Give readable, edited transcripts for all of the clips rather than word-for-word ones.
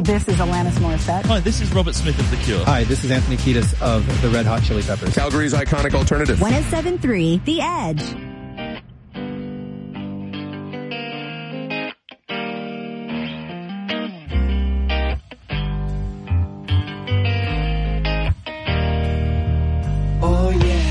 This is Alanis Morissette. Hi, this is Robert Smith of The Cure. Hi, this is Anthony Kiedis of the Red Hot Chili Peppers. Calgary's iconic alternative. 107.3 The Edge. Oh yeah.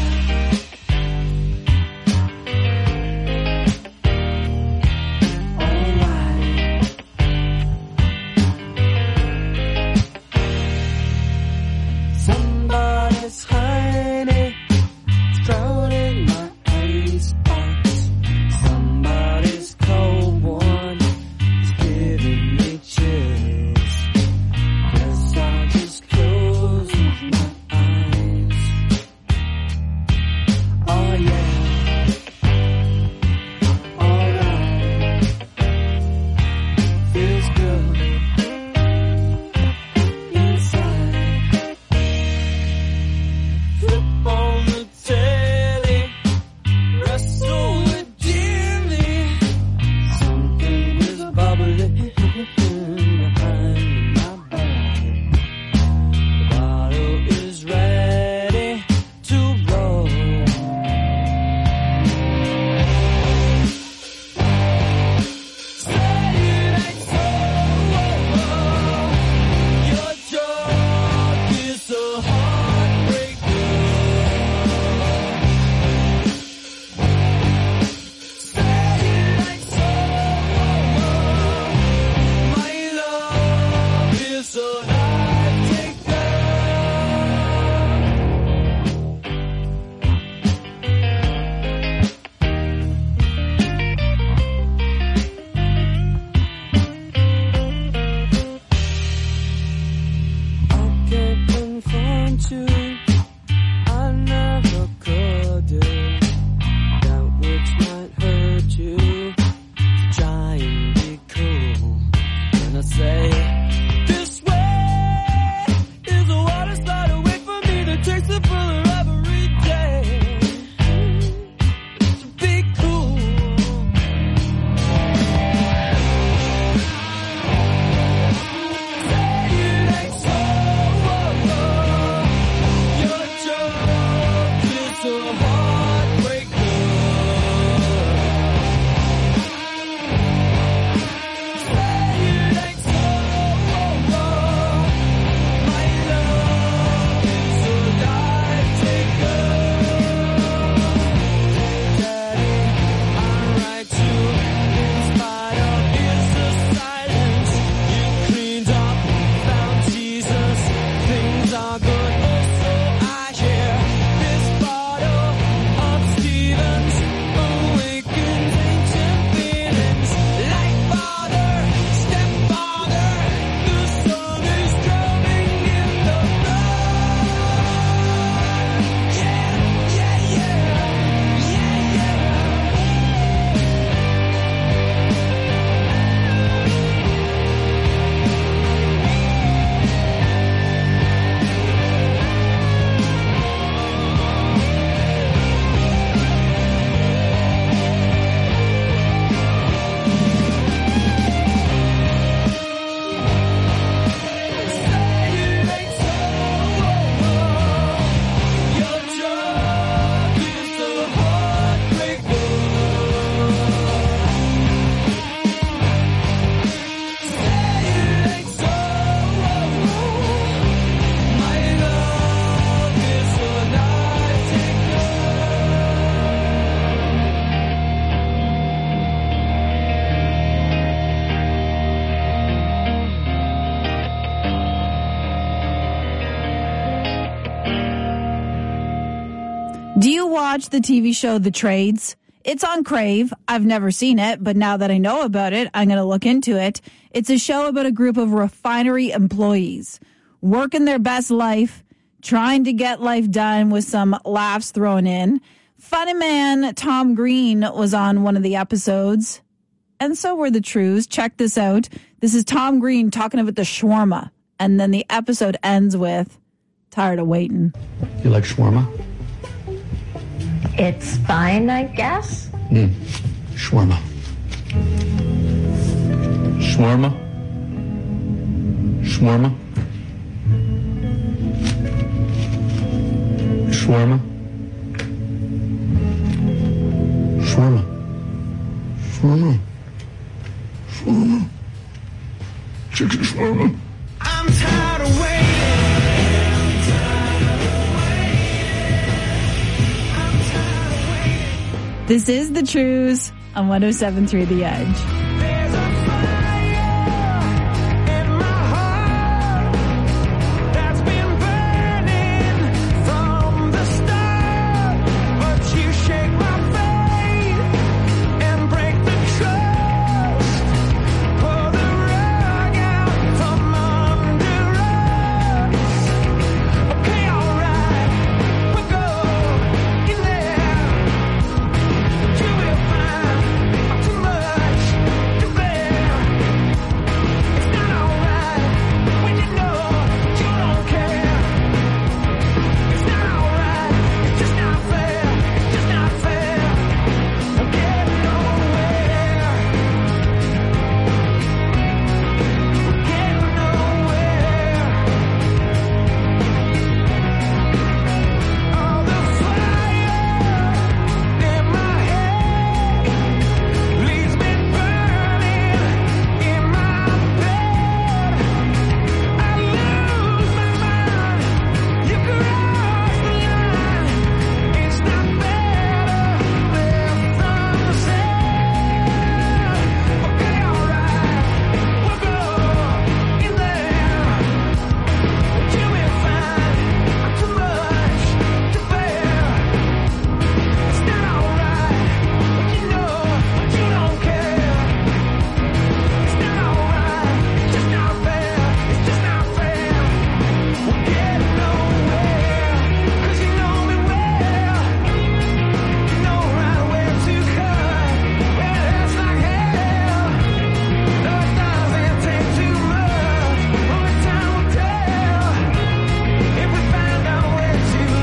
Somebody's hiding, drowning my icebox. Somebody's cold one is giving me chills. Guess I'll just close my eyes. Oh yeah, alright, feels good inside. Flip on the telly, wrestle with Jimmy. Something is bubbling behind my back. The bottle is ready to roll. Say it ain't so. Your job is a heartbreaker. Say it ain't so. My love is a life taker. I can't confront you, I never could do that which might hurt you. Try and be cool, and I say, this way is what it's like to wait for me to taste the fuller every day. To be cool. Say it ain't so. Your job is a heartbreaker. Say it ain't so. My love is a life taker. Daddy, I write you in spite of his silence. You cleaned up, found Jesus. Things are good, also I hear this bottle of Stevens awakens ancient feelings. Like father, stepfather, the sun is drumming in the blood. Yeah, yeah, yeah, yeah, yeah. Say it ain't so. Your job is a heartbreaker. Say it ain't so. My love is a life taker. Do you watch the TV show The Trades? It's on Crave. I've never seen it, but now that I know about it, I'm going to look into it. It's a show about a group of refinery employees working their best life, trying to get life done with some laughs thrown in. Funny man Tom Green was on one of the episodes, and so were the Trews. Check this out. This is Tom Green talking about the shawarma, and then the episode ends with, tired of waiting. You like shawarma? It's fine, I guess. Shawarma. Shawarma? Shawarma? Shawarma? Shawarma? Shawarma? Shawarma? Chicken shawarma? I'm tired of waiting. This is The Trues on 107.3 The Edge. There's a fire in my heart that's been burning from the start, but you shake my faith and break the trust, pull the rug out from under us. Okay, alright, we'll go in there. You will find I'm too much to bear. It's not alright when you know you don't care. It's not alright, it's just not fair. It's just not fair. We're getting nowhere. We're getting nowhere. All the fire in my head leaves me burning in my bed. I lose my mind. You cross the line. It's not better left unsaid. Okay, alright, we'll go in there. You will find I'm too much to bear. It's not alright when you know you don't care. It's not alright, it's just not fair. It's just not fair. We're getting nowhere, 'cause you know me well. You know right where to cut, where it hurts like hell. No, it doesn't take too much, only time will tell if we find out where to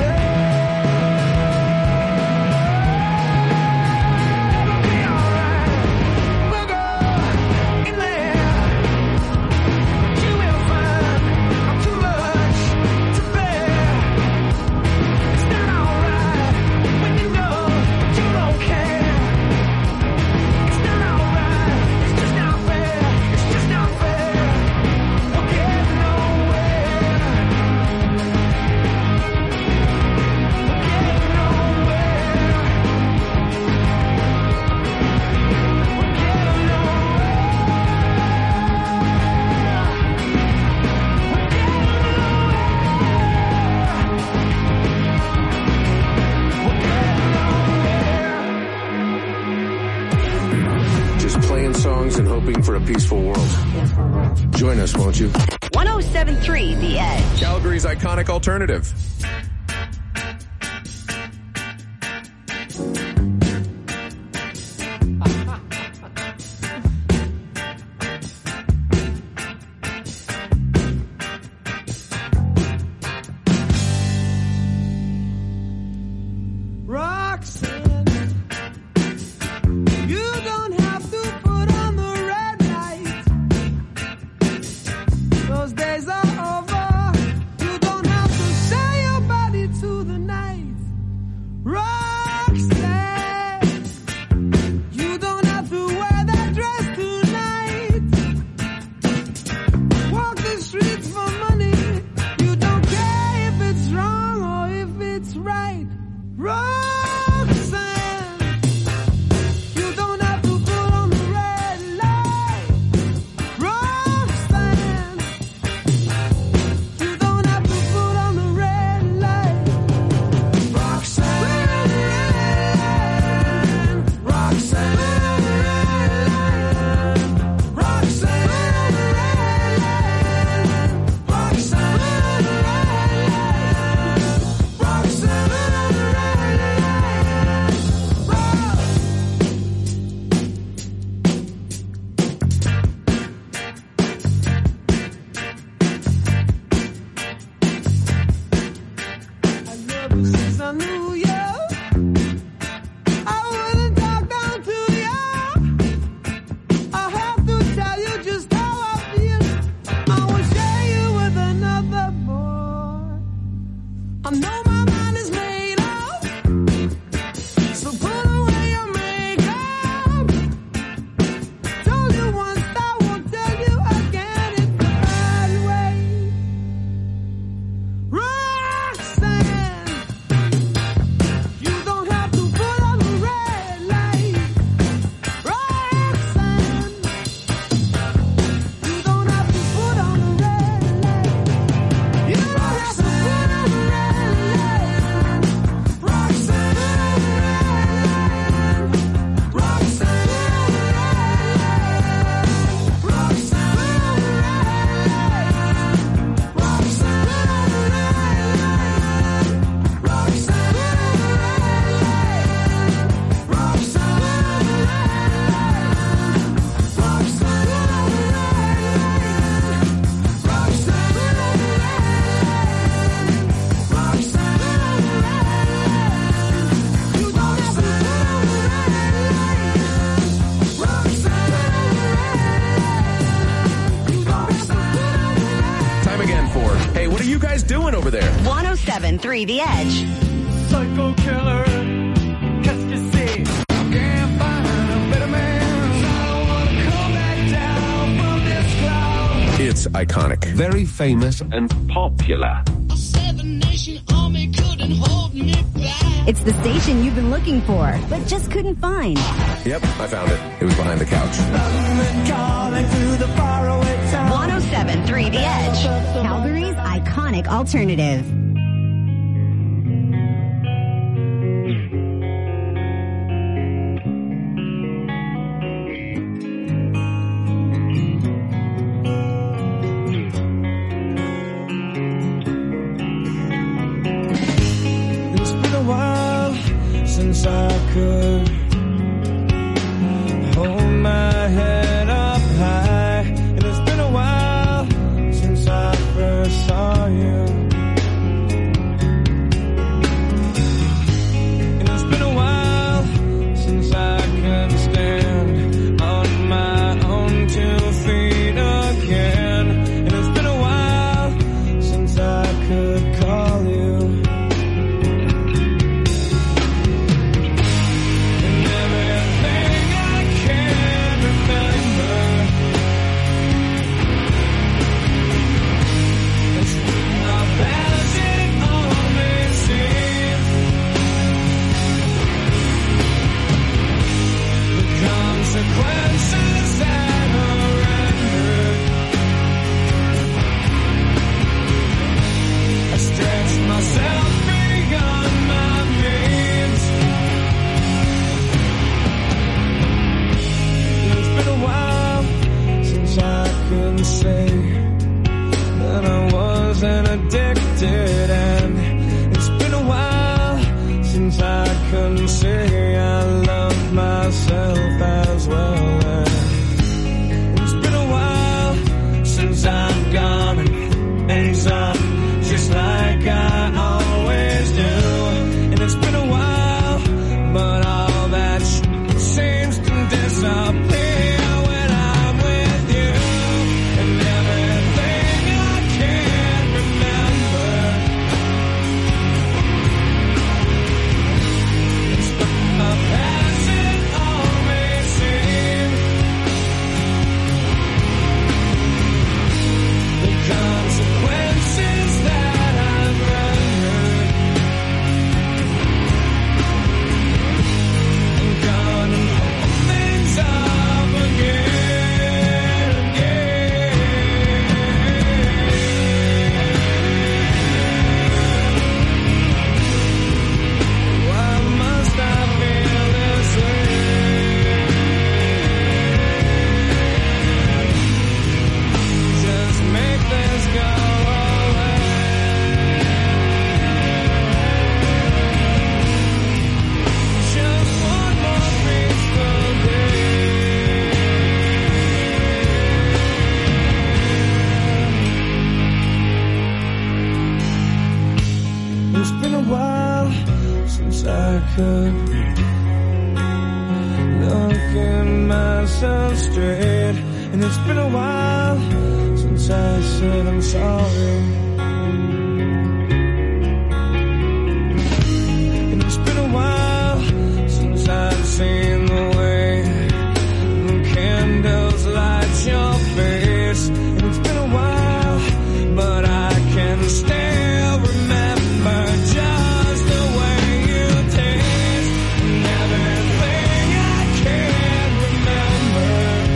be alright. We'll go in there. You will find I'm too much to bear. It's not alright when you know you don't care. It's not alright. It's just not fair. It's just not fair. We're getting nowhere. We're getting Just playing songs and hoping for a peaceful world. Join us, won't you? 107.3 The Edge. Calgary's iconic alternative. Roxanne, you don't have to put on the red light. Those days are over. You don't have to sell your body to the night. Roxanne, you don't have to wear that dress tonight. Walk the streets for money. You don't care if it's wrong or if it's right. Roxanne, you don't have to put on the red light. Roxanne, you don't have to put on the red light. Roxanne, Roxanne, Roxanne, are you guys doing over there? 107.3 The Edge. Psycho killer. Qu'est-ce que c'est? Can't find a better man. I don't wanna come back down from this cloud. It's iconic. Very famous and popular. A seven-nation army couldn't hold me back. It's the station you've been looking for, but just couldn't find. Yep, I found it. It was behind the couch. Calling through the faraway town. 107.3 The Edge. Calgary's iconic alternative. It's been a while since I could hold my head up high. And it's been a while since I first saw you. And it's been a while since I could stand on my own 2 feet again. And it's been a while since I could call you. And everything I can remember is how bad it all may seem. The consequences that are rendered. I stretch myself beyond my means. It's been a while since I could say that I wasn't addicted, and it's been a while since I could say I love myself as well. And it's been a while since I've gone and things up just like I always do. And it's been a while, but all that seems to disappear when I'm with you. And everything I can remember is from the past it all may seem. The consequences that I've rendered. I'm gonna hold things up again. Why must I feel this way? Just make this go away. Just one more peaceful day. It's been a while since I could look at myself straight. And it's been a while since I said I'm sorry. And it's been a while since I've seen the way the candles light your face. And it's been a while, but I can still remember just the way you taste. And everything I can remember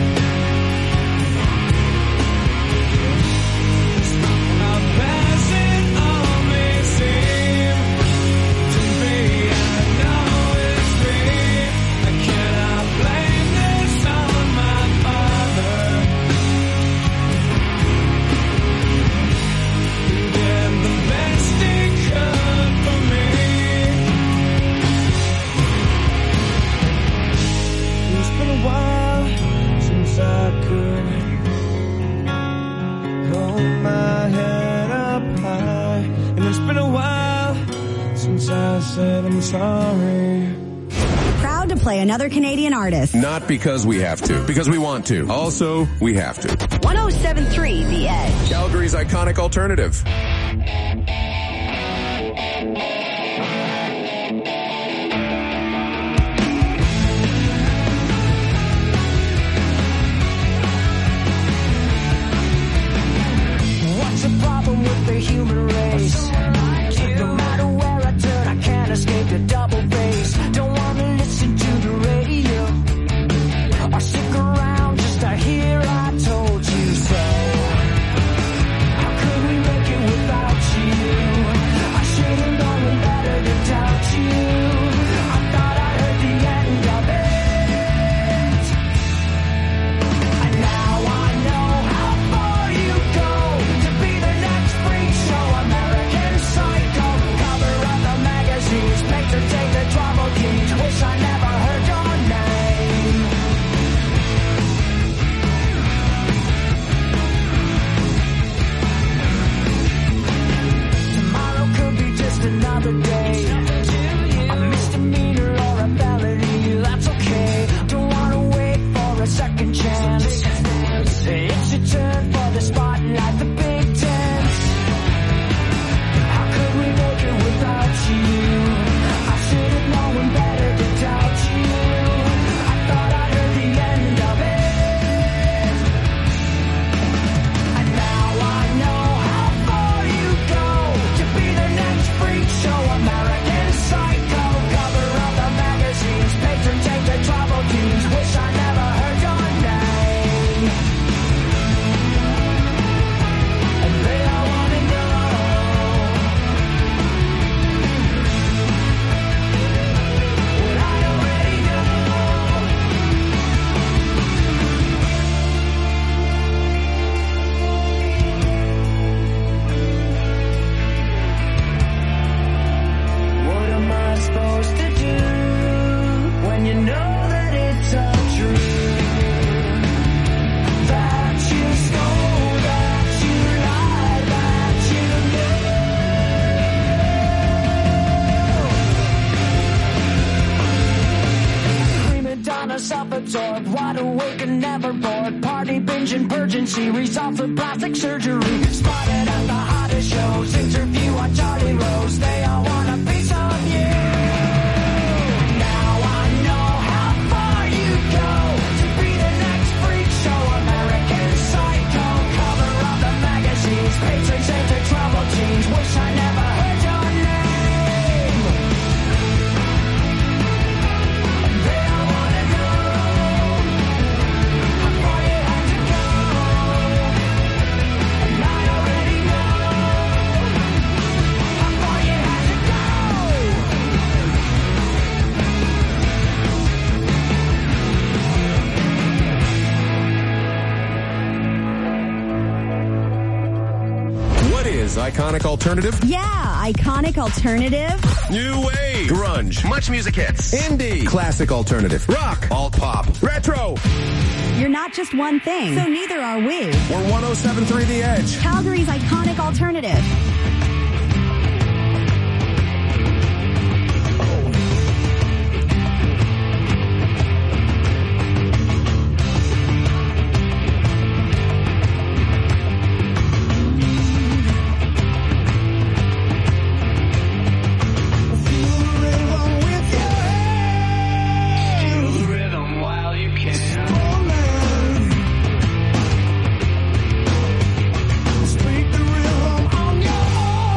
is how past it all may seem to me. I know it's me. I cannot blame this on my father. He did the best he could for me. It's been a while since I could hold my head up high. And it's been a while since I said I'm sorry. Proud to play another Canadian artist. Not because we have to, because we want to. Also, we have to. 107.3 The Edge. Calgary Calgary's iconic alternative. What's the problem with the human race? No matter where I turn, I can't escape the double bass. Don't wanna listen to the radio or stick around just to hear I told you so. How could we make it without you? I should have known better to doubt you. I thought I heard the end of it, and now I know how far you go to be the next freak show. American Psycho, cover of the magazines, picture take the trouble keys. Wish I never heard your name. Tomorrow could be just another day. A misdemeanor or a felony, that's okay. Don't wanna wait for a second chance. It's your turn for the spotlight, the big dance. How could we make it without you? I should have known better to doubt you. I thought I heard the end of it, and now I know how far you go to be the next freak show. American Psycho, cover of the magazines, patron take the trouble keys. Wish I never heard your name, and they all wanna know what I already know. What am I supposed to do when you know that it's untrue? That you stole, that you lied, that you knew. Prima donna, self-absorbed, wide awake and never bored. Party binging, purgency, results of plastic surgery. Spotted at the hottest shows, interview on Charlie Rose. They all want a piece of you. Now I know how far you go to be the next freak show. American Psycho, cover of the magazines, patrons into trouble teens. Wish I never heard your name. They all wanna know how far you had to go, and I already know how far you had to go. What is iconic alternative? Yeah, iconic alternative. New wave, grunge, Much music hits. indie, classic alternative, rock, alt pop, retro. You're not just one thing, so neither are we. We're 107.3 The Edge. Calgary's iconic alternative. Speak the rhythm on your own.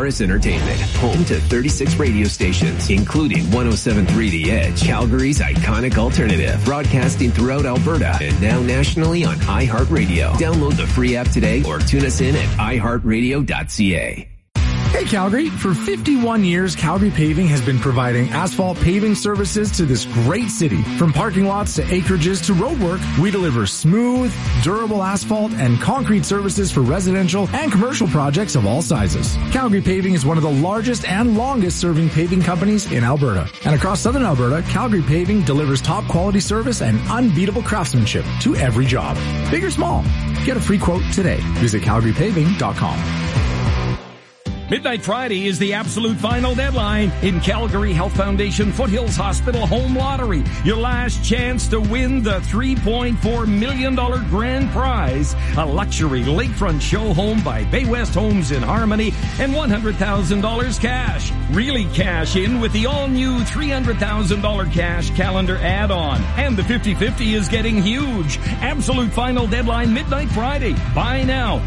Morris Entertainment, home to 36 radio stations, including 107.3 The Edge, Calgary's iconic alternative, broadcasting throughout Alberta and now nationally on iHeartRadio. Download the free app today or tune us in at iHeartRadio.ca. Hey Calgary, for 51 years, Calgary Paving has been providing asphalt paving services to this great city. From parking lots to acreages to roadwork, we deliver smooth, durable asphalt and concrete services for residential and commercial projects of all sizes. Calgary Paving is one of the largest and longest serving paving companies in Alberta. And across southern Alberta, Calgary Paving delivers top quality service and unbeatable craftsmanship to every job. Big or small, get a free quote today. Visit calgarypaving.com. Midnight Friday is the absolute final deadline in Calgary Health Foundation Foothills Hospital Home Lottery. Your last chance to win the $3.4 million grand prize, a luxury lakefront show home by Bay West Homes in Harmony, and $100,000 cash. Really cash in with the all-new $300,000 cash calendar add-on. And the 50-50 is getting huge. Absolute final deadline Midnight Friday. Buy now.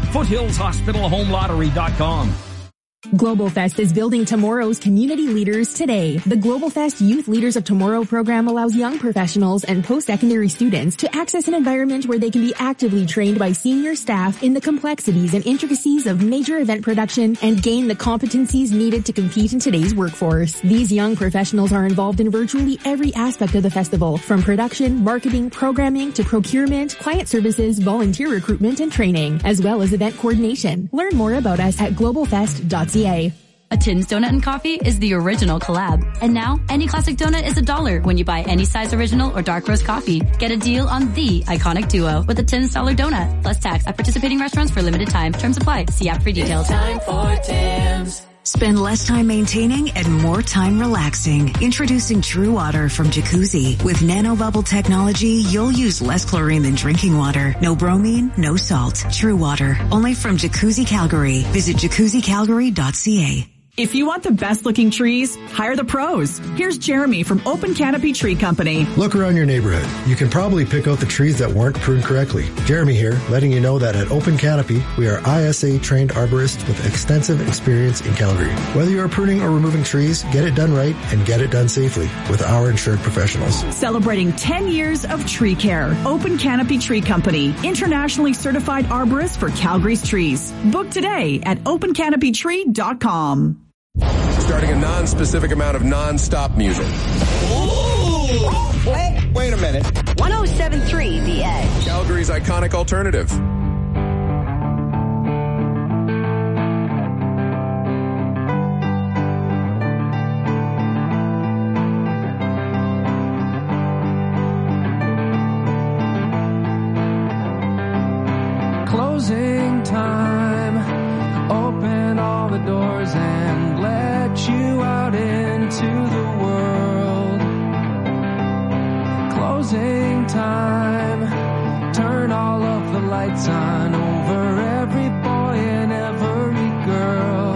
FoothillsHospitalHomeLottery.com. Global Fest is building tomorrow's community leaders today. The Global Fest Youth Leaders of Tomorrow program allows young professionals and post-secondary students to access an environment where they can be actively trained by senior staff in the complexities and intricacies of major event production and gain the competencies needed to compete in today's workforce. These young professionals are involved in virtually every aspect of the festival, from production, marketing, programming, to procurement, client services, volunteer recruitment, and training, as well as event coordination. Learn more about us at globalfest.ca. A Tim's Donut and Coffee is the original collab. And now, any classic donut is $1 when you buy any size original or dark roast coffee. Get a deal on the iconic duo with a Tim's $1 donut, plus tax at participating restaurants for a limited time. Terms apply. See app for details. It's time for Tim's. Spend less time maintaining and more time relaxing. Introducing True Water from Jacuzzi. With nanobubble technology, you'll use less chlorine than drinking water. No bromine, no salt. True Water. Only from Jacuzzi Calgary. Visit jacuzzicalgary.ca. If you want the best looking trees, hire the pros. Here's Jeremy from Open Canopy Tree Company. Look around your neighborhood. You can probably pick out the trees that weren't pruned correctly. Jeremy here, letting you know that at Open Canopy, we are ISA trained arborists with extensive experience in Calgary. Whether you are pruning or removing trees, get it done right and get it done safely with our insured professionals. Celebrating 10 years of tree care. Open Canopy Tree Company, internationally certified arborist for Calgary's trees. Book today at opencanopytree.com. Starting a non-specific amount of non-stop music. Wait a minute. 107.3 The Edge. Calgary's iconic alternative. Closing time. Open all the doors and let you out into the world. Closing time. Turn all of the lights on over every boy and every girl.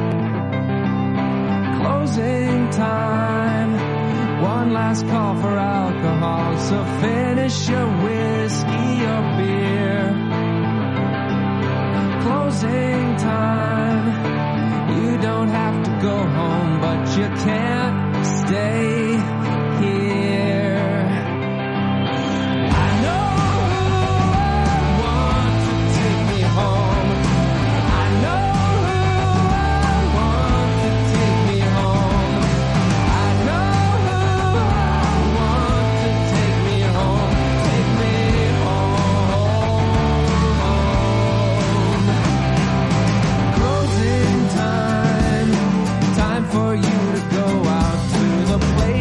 Closing time. One last call for alcohol, so finish your whiskey or beer. Closing time. You don't have to go home, but you can't stay here. I know who I want to take me home. I know who I want to take me home. I know who I want to take me home. Take me home. Closing time. Time for you to go out to the place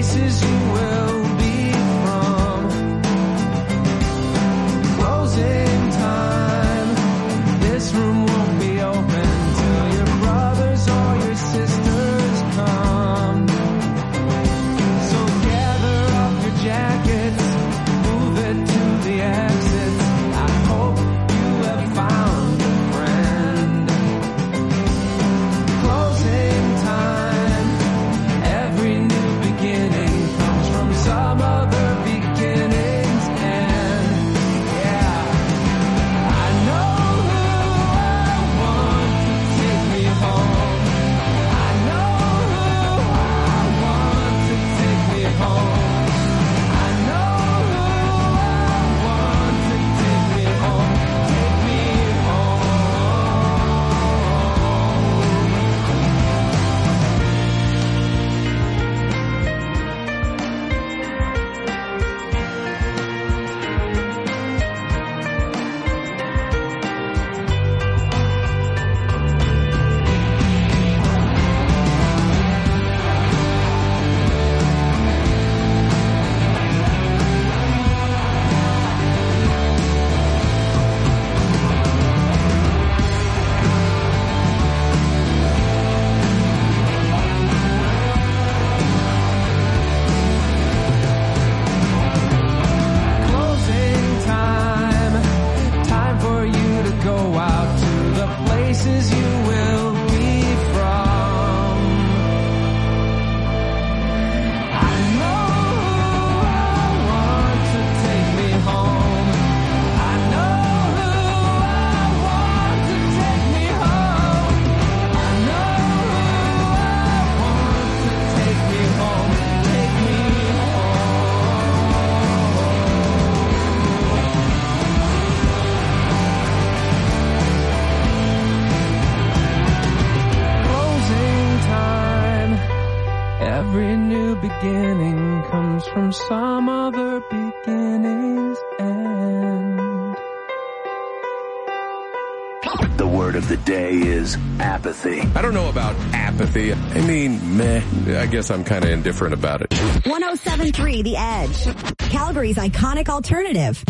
word of the day is apathy. I don't know about apathy. I mean, meh. I guess I'm kind of indifferent about it. 107.3 The Edge. Calgary's iconic alternative.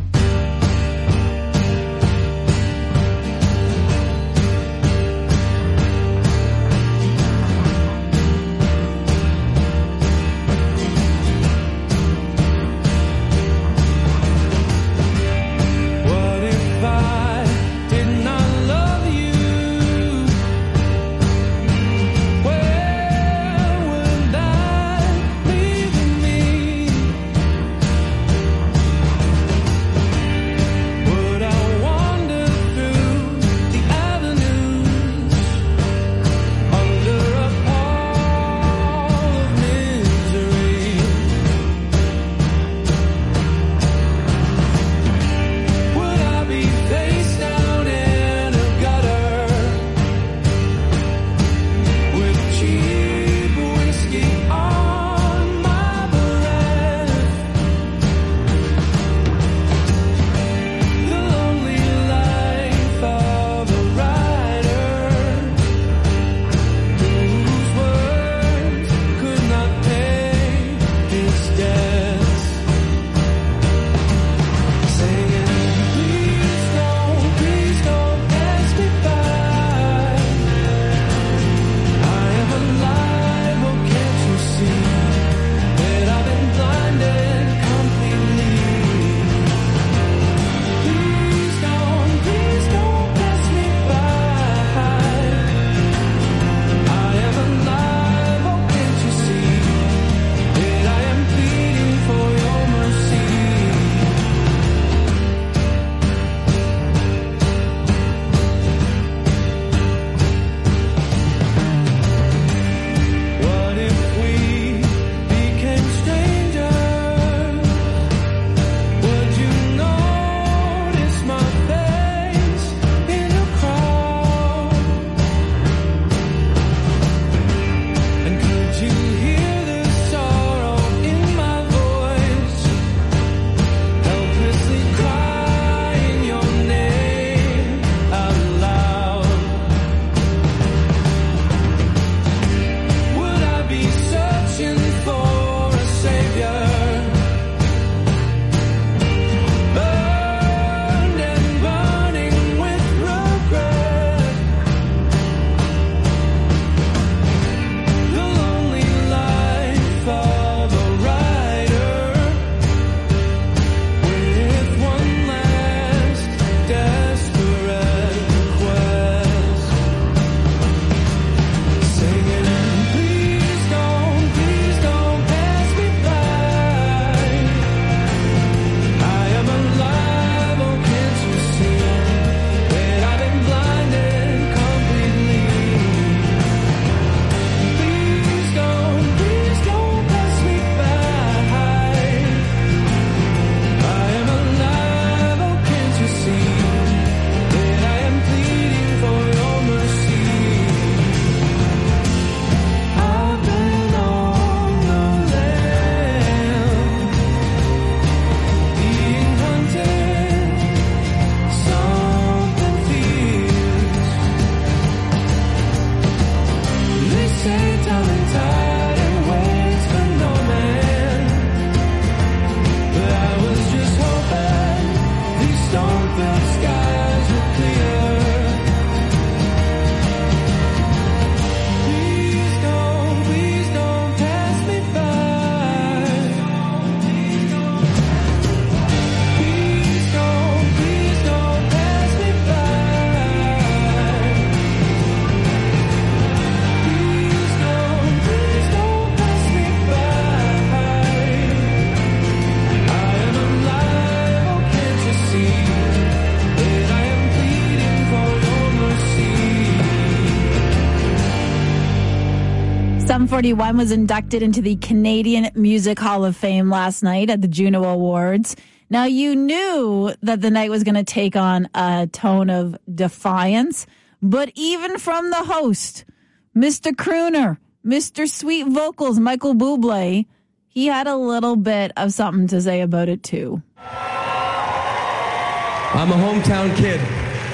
Sum 41 was inducted into the Canadian Music Hall of Fame last night at the Juno Awards. Now, you knew that the night was going to take on a tone of defiance, but even from the host, Mr. Crooner, Mr. Sweet Vocals, Michael Bublé, he had a little bit of something to say about it, too. I'm a hometown kid.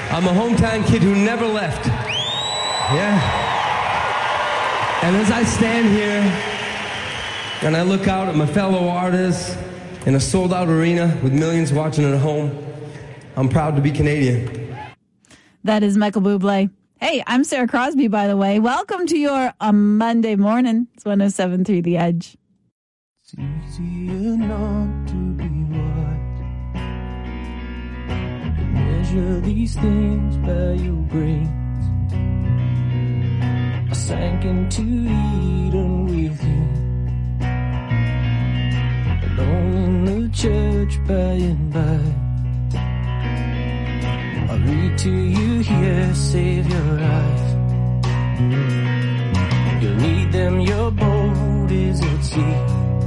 I'm a hometown kid who never left. Yeah. And as I stand here and I look out at my fellow artists in a sold-out arena with millions watching at home, I'm proud to be Canadian. That is Michael Bublé. Hey, I'm Sarah Crosby, by the way. Welcome to your Monday morning. It's 107.3 The Edge. It's easier not to be right. Measure these things by your brains. I sank into Eden with you, alone in the church by and by. I read to you here, save your eyes. You need them, your boat is at sea.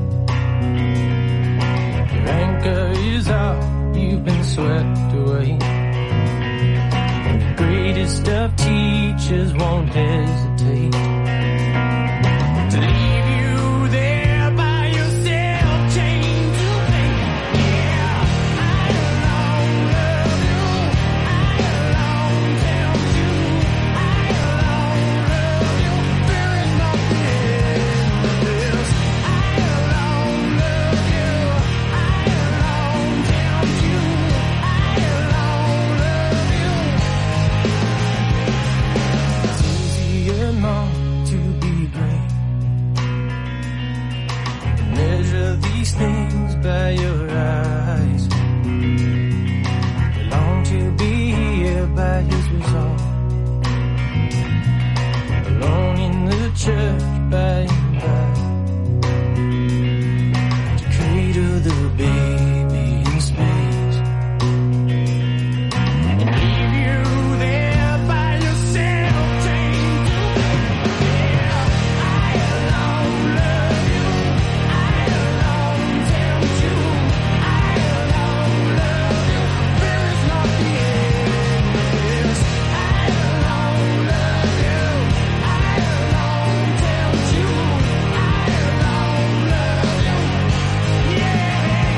Your anchor is out, you've been swept away. And the greatest of teachers won't hesitate to leave you there by yourself, chained to fate. Yeah, I alone love you. I alone tell you. I alone love you. There is nothing else. I alone love you. I alone tell you. I alone love you. It's easier not to be great. Measure these things by your eyes. You long to be here by his resolve. Alone in the church by and by. To cradle the baby in space. And leave you there by yourself, chained to fate. Yeah, I alone love you. I alone tell you. I alone love you. There is nothing else. I alone love you. I alone tell you. I alone love you. Yeah.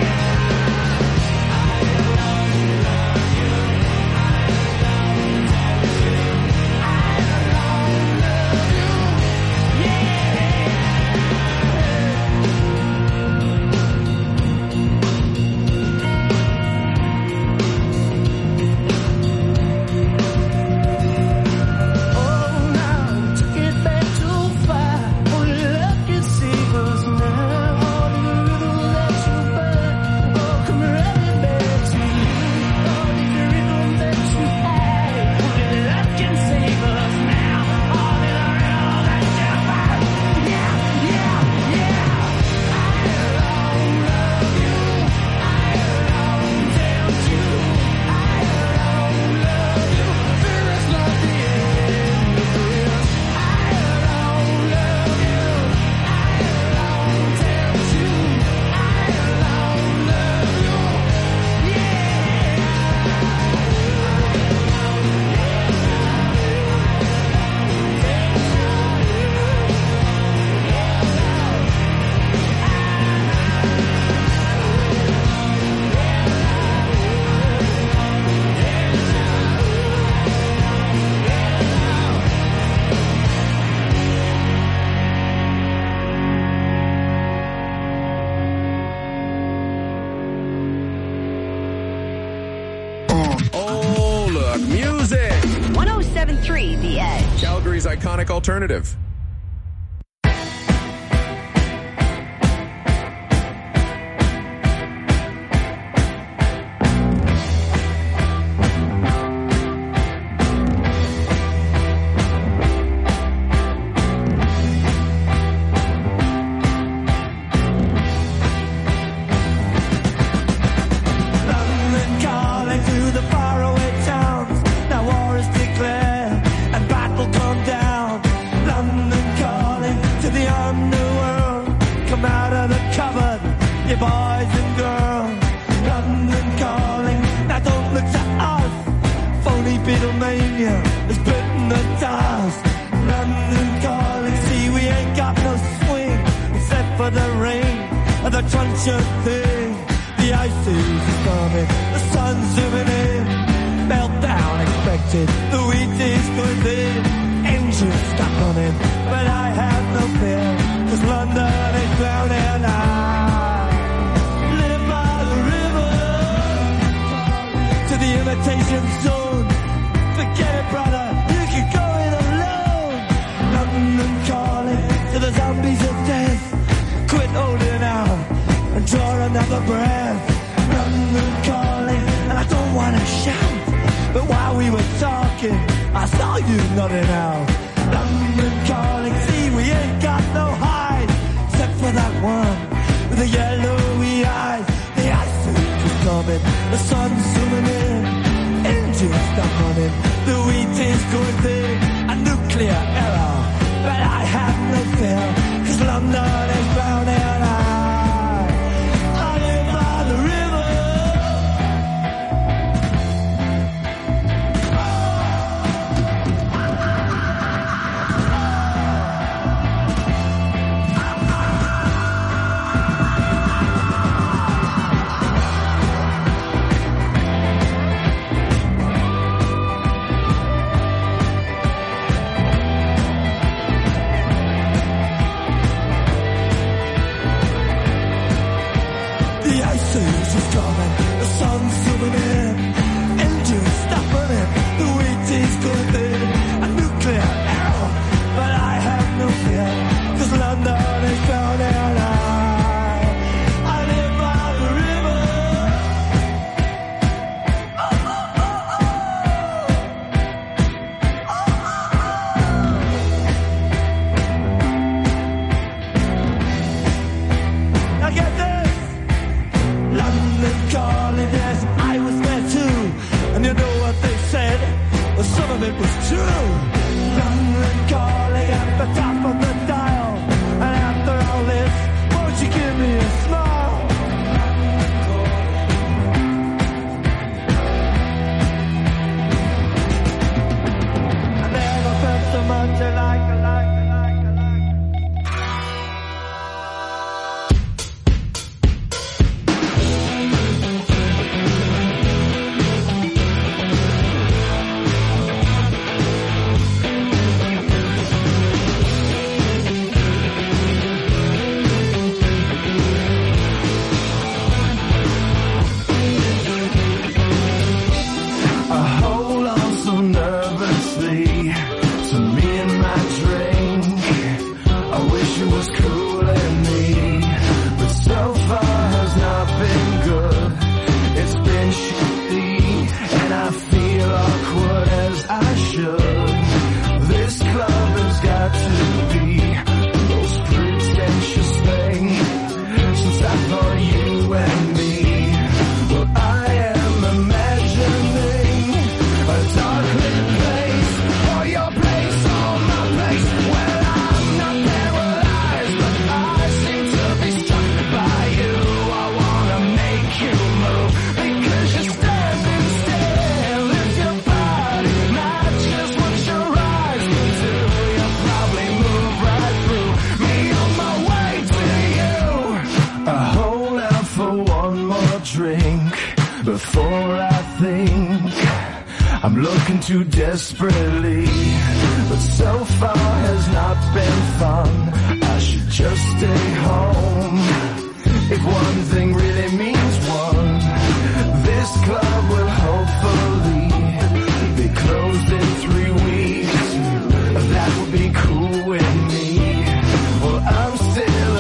Oh, now took it back too far. Only love can save us now. All the little that you burn, oh, come running back to you. All the rhythm that you had, only love can save us now. All the rhythm that you burn, yeah, yeah, yeah. I alone love you. I alone tell you. I alone love you. There is nothing else. I alone love you. I alone tell you. I alone love you. Oh, look, music! 107.3 The Edge. Calgary's iconic alternative. London calling to the faraway towns. Now war is declared and battle come down. London calling to the underworld. Come out of the cupboard, you boys and girls. London calling, now don't look to us. Phony Beatlemania has bitten the dust. London calling, see we ain't got no swing except for the rain and the truncheon thing. The ice is coming, the sun's zooming in. Meltdown expected. shouted, the wheat is going in. Engines stuck on him, but I have no fear, 'cause London is drowning. I live by the river, to the imitation zone. Forget it, brother, you can go it alone. London calling to the zombies of death. Quit holding out and draw another breath. London calling, and I don't want to shout, but while we were talking, I saw you nodding out. London calling, see we ain't got no hide, except for that one with the yellowy eyes. The ice is coming, the sun's zooming in, engines stuck on him, the wheat is going thick, a nuclear error, but I have no fear, 'cause London is drowning. I live by the river. Too desperately, but so far has not been fun. I should just stay home. If one thing really means one, this club will hopefully be closed in 3 weeks. That would be cool with me. Well, I'm still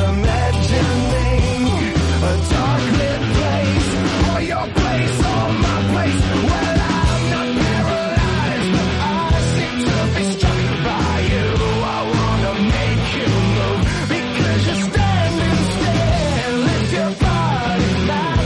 imagining a dark lit place, or your place, or my place. Well, I'm not paralyzed, but I seem to be struck by you. I wanna make you move, because you're standing still. If your body's mine.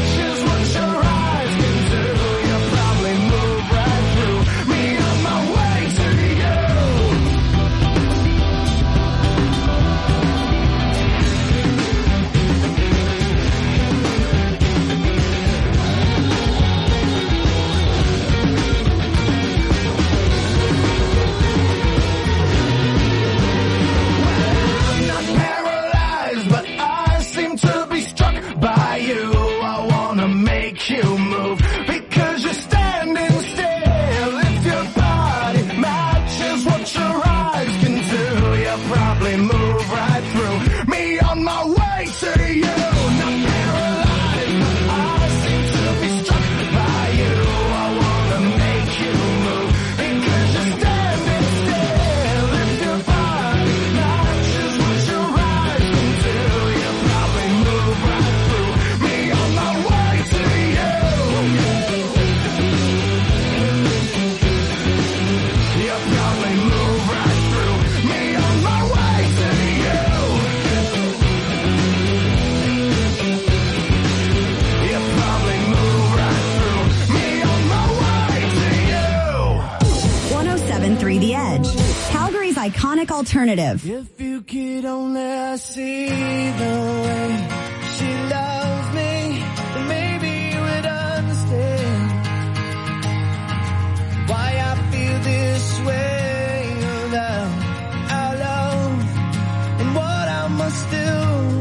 iconic alternative. If you could only see the way she loves me, then maybe you would understand why I feel this way about our love and what I must do.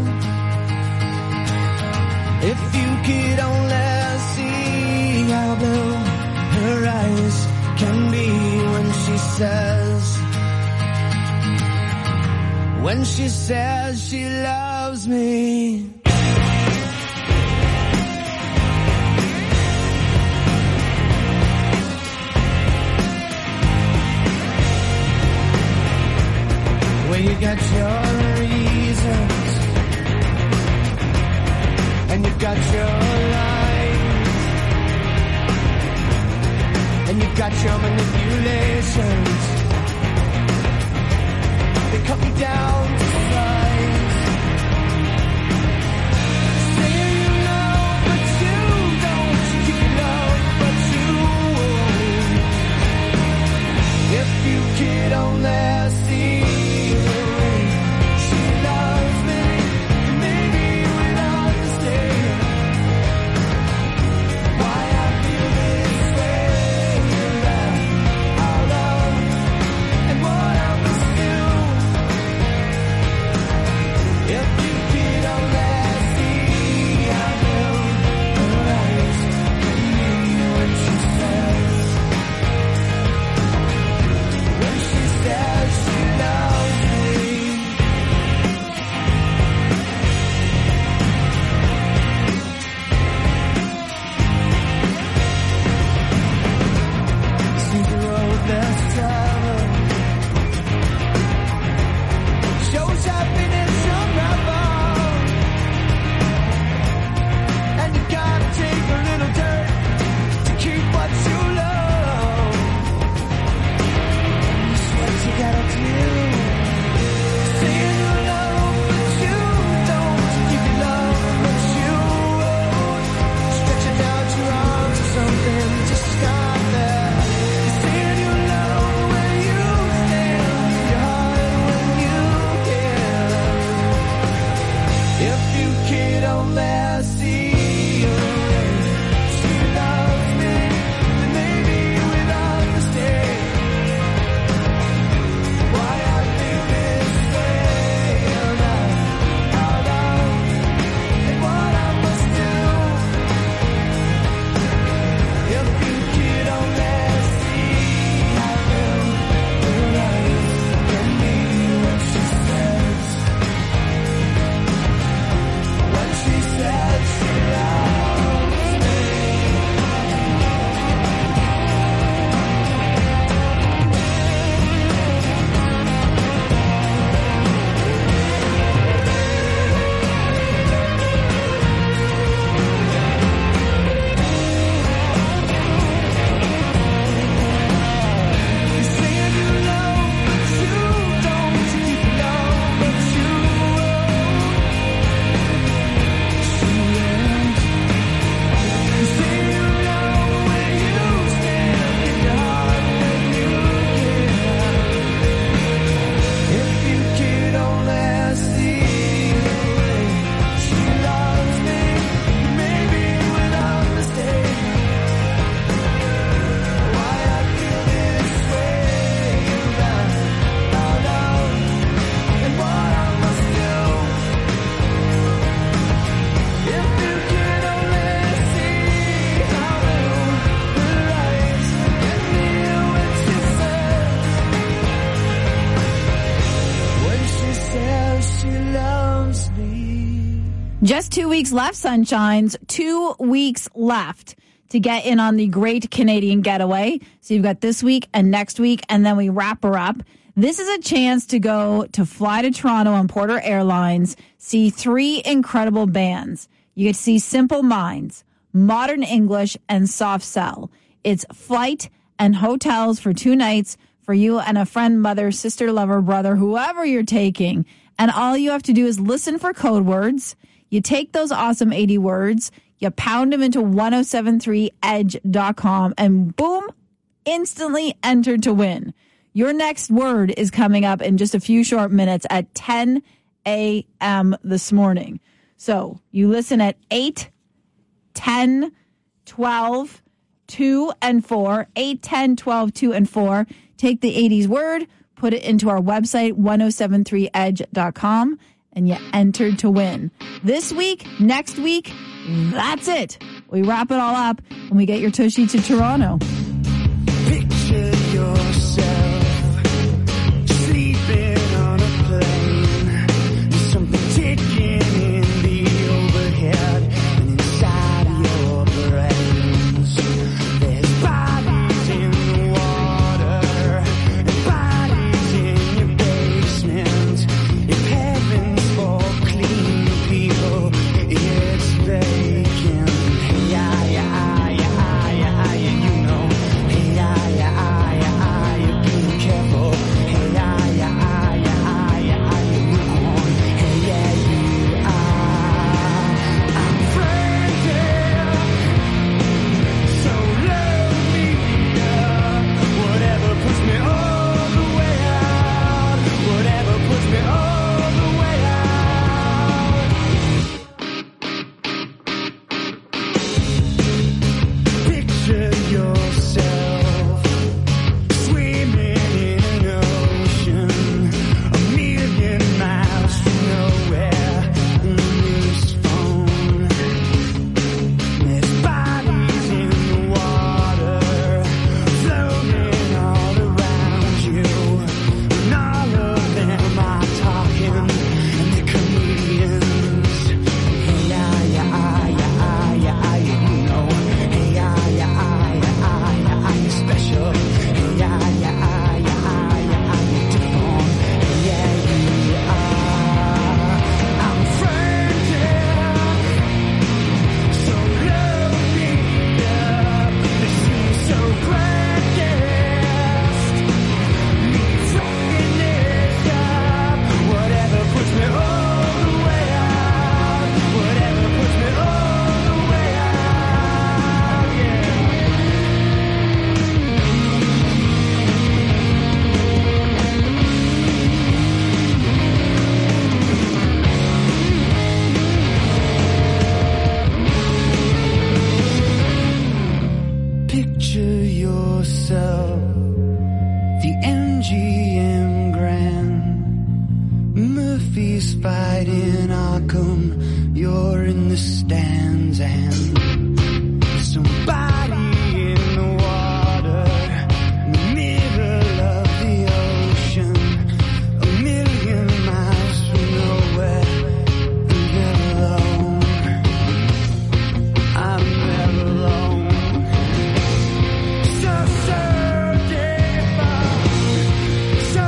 If you could only see how blue her eyes can be when she says she loves me. Well, you got your reasons and you got your lies and you got your manipulations. They cut me down to size. Say you love, but you don't. You love, but you won't. If you could only see the way she loves me, maybe you would understand why I feel this way about our love and what I must do. If you could only see how blue her eyes can be when she says she loves me. See the road less traveled shows happiness unraveled, and you gotta take a little dirt to keep what you love. That's what you gotta do. Say you love, but you don't. Give your love, but you won't. Stretching out your arms or something, just stop there. Say you love when you stand, your heart when you care. If you could only see her way she loves me, then maybe you would understand why I feel this way about our love and what I must do. If you could only see how blue her eyes can be when she says she loves me. You say you love, but you don't. You love, but you won't. You say you love when you stand in your heart when you care. If you could only see the way she loves me, maybe you would understand why I feel this way about our love and what I must do. If you could only see how blue her eyes can be when she says she loves me. Just 2 weeks left, Sunshines. 2 weeks left to get in on the Great Canadian Getaway. So you've got this week and next week, and then we wrap her up. This is a chance to go to fly to Toronto on Porter Airlines, see 3 incredible bands. You get to see Simple Minds, Modern English, and Soft Cell. It's flight and hotels for 2 nights for you and a friend, mother, sister, lover, brother, whoever you're taking. And all you have to do is listen for code words. You take those awesome 80 words, you pound them into 1073edge.com, and boom, instantly entered to win. Your next word is coming up in just a few short minutes at 10 a.m. this morning. So you listen at 8, 10, 12, 2, and 4. 8, 10, 12, 2, and 4. Take the 80s word, put it into our website, 1073edge.com, and you entered to win. This week, next week, that's it. We wrap it all up and we get your Tushy to Toronto. Picture yourself sleeping on a plane. There's something ticking in the overhead and inside your brains. There's bodies in the water and bodies in your basement. If heaven's for clean people, it's vacant. Hey, yeah, yeah, yeah, yeah, you know. Hey, yeah, yeah, yeah, you're being careful. Hey, yeah, yeah, yeah, yeah, you're on. Hey, yeah, you are. I'm frantic, so lonely. Whatever puts me all the way out. Whatever puts me all the way out. Picture yourself swimming in an ocean 1,000,000 miles from nowhere in this phone. There's bodies in the water floating all around you, and all of them are talking and they're comedians. Hey, yeah, yeah, yeah, yeah, you know. Hey, yeah, yeah, yeah, you're special. Hey, yeah, yeah, yeah, you're different. Hey, yeah, you are. I'm frantic, so lonely. They seem so practiced. Me fucking it up. Whatever puts me all the way out. Whatever puts me all the way out. Yeah. Picture yourself, the MGM Grand. Murphy's fighting Arkham, you're in the stands, and somebody in the water, in the middle of the ocean, 1,000,000 miles from nowhere, and they're alone. I'm never alone. So different, so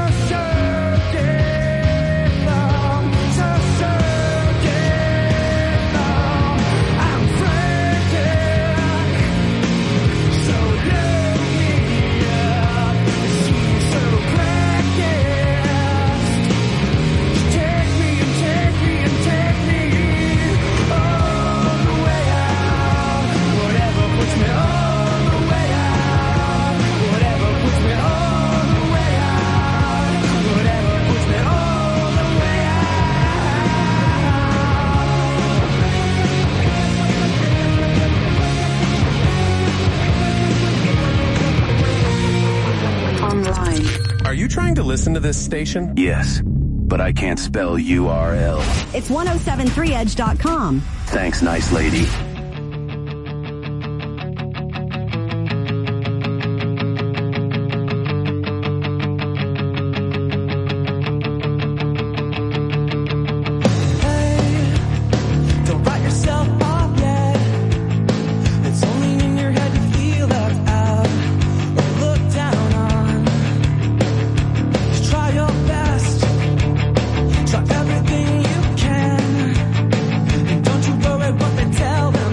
different, so different. I'm frantic, so lonely. It seems so practiced. Take me and take me and take me all the way out. Whatever puts me all the way out. Whatever puts me all the way out. Whatever puts me all the way Online. Are you trying to listen to this station? Yes, but I can't spell URL. It's 1073edge.com. Thanks, nice lady. Don't write yourself off yet. It's only in your head you feel left out or looked down on. Just try your best. Try everything you can. And don't you worry what they tell them.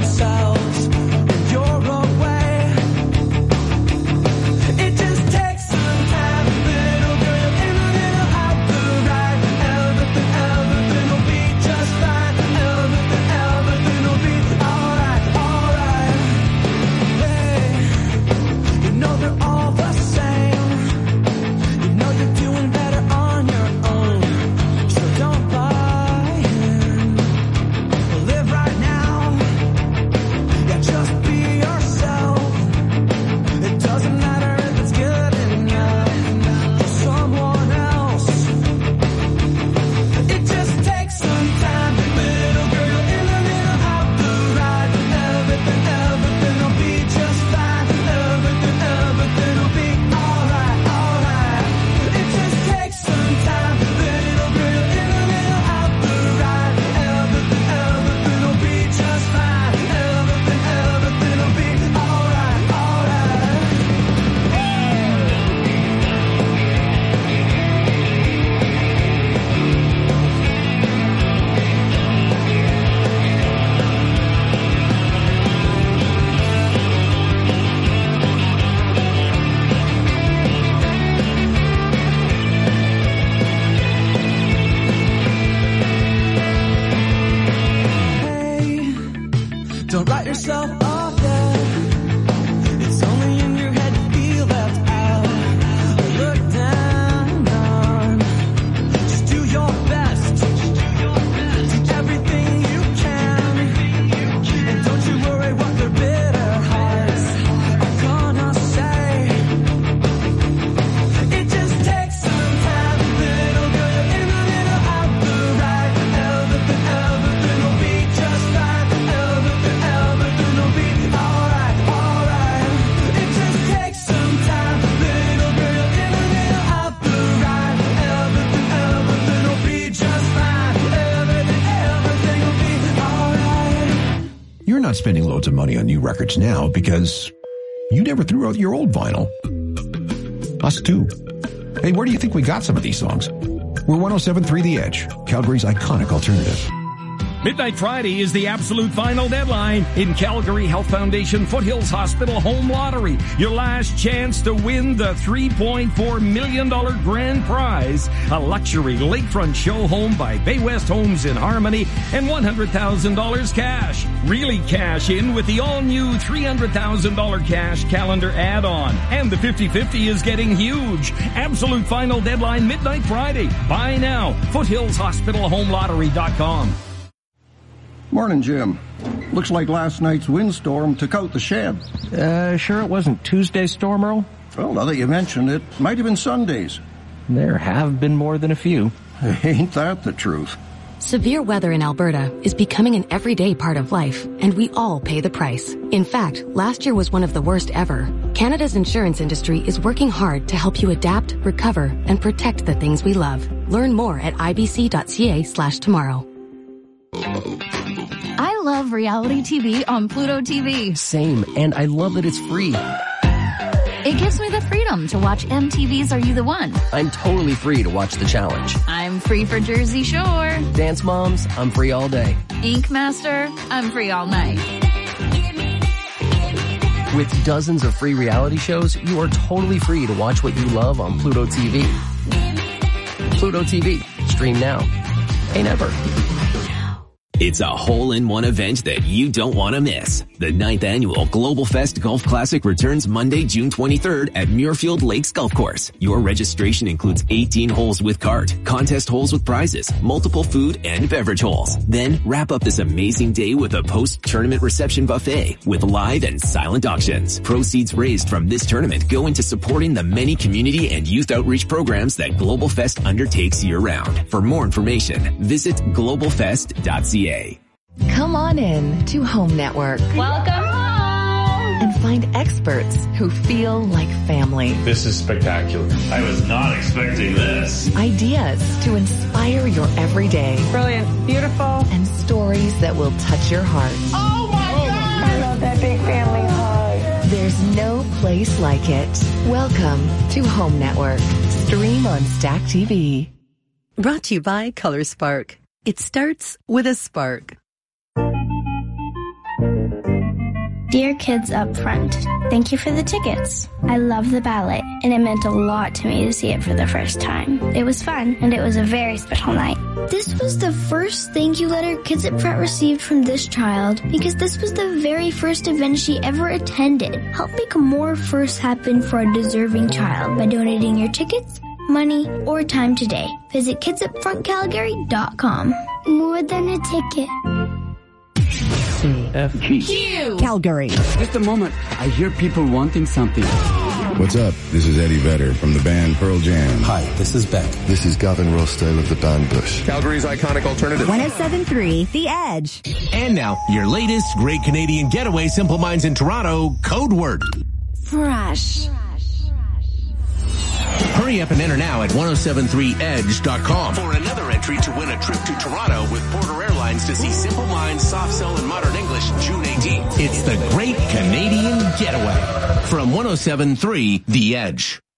not spending loads of money on new records now because you never threw out your old vinyl. Us too. Hey, where do you think we got some of these songs? We're 107.3 The Edge, Calgary's iconic alternative. Midnight Friday is the absolute final deadline in Calgary Health Foundation Foothills Hospital Home Lottery. Your last chance to win the $3.4 million grand prize, a luxury lakefront show home by Bay West Homes in Harmony, and $100,000 cash. Really cash in with the all-new $300,000 cash calendar add-on. And the 50-50 is getting huge. Absolute final deadline Midnight Friday. Buy now. FoothillsHospitalHomeLottery.com. Morning, Jim. Looks like last night's windstorm took out the shed. Sure it wasn't Tuesday's storm, Earl? Well, now that you mention it, might have been Sunday's. There have been more than a few. Ain't that the truth? Severe weather in Alberta is becoming an everyday part of life, and we all pay the price. In fact, last year was one of the worst ever. Canada's insurance industry is working hard to help you adapt, recover, and protect the things we love. Learn more at ibc.ca/tomorrow. I love reality TV on Pluto TV. Same, and I love that it's free. It gives me the freedom to watch MTV's Are You the One? I'm totally free to watch The Challenge. I'm free for Jersey Shore. Dance Moms, I'm free all day. Ink Master, I'm free all night. With dozens of free reality shows, you are totally free to watch what you love on Pluto TV. Pluto TV. Stream now. Pay never. It's a hole-in-one event that you don't want to miss. The 9th annual Global Fest Golf Classic returns Monday, June 23rd at Muirfield Lakes Golf Course. Your registration includes 18 holes with cart, contest holes with prizes, multiple food and beverage holes. Then wrap up this amazing day with a post-tournament reception buffet with live and silent auctions. Proceeds raised from this tournament go into supporting the many community and youth outreach programs that Global Fest undertakes year-round. For more information, visit globalfest.ca. Come on in to Home Network. Welcome home! And find experts who feel like family. This is spectacular. I was not expecting this. Ideas to inspire your everyday. Brilliant. Beautiful. And stories that will touch your heart. Oh my God! I love that big family hug. There's no place like it. Welcome to Home Network. Stream on Stack TV. Brought to you by Color Spark. It starts with a spark. Dear Kids Up Front, thank you for the tickets. I love the ballet, and it meant a lot to me to see it for the first time. It was fun, and it was a very special night. This was the first thank you letter Kids Up Front received from this child, because this was the very first event she ever attended. Help make more firsts happen for a deserving child by donating your tickets, money, or time today. Visit kidsupfrontcalgary.com. More than a ticket. CFQ. Calgary. Just a moment. I hear people wanting something. What's up? This is Eddie Vedder from the band Pearl Jam. Hi, this is Beck. This is Gavin Rossdale of the band Bush. Calgary's iconic alternative. 107.3 The Edge. And now, your latest Great Canadian Getaway Simple Minds in Toronto code word. Fresh. Hurry up and enter now at 1073edge.com for another entry to win a trip to Toronto with Porter Airlines to see Simple Minds, Soft Cell, and Modern English June 18th. It's the Great Canadian Getaway from 1073 The Edge.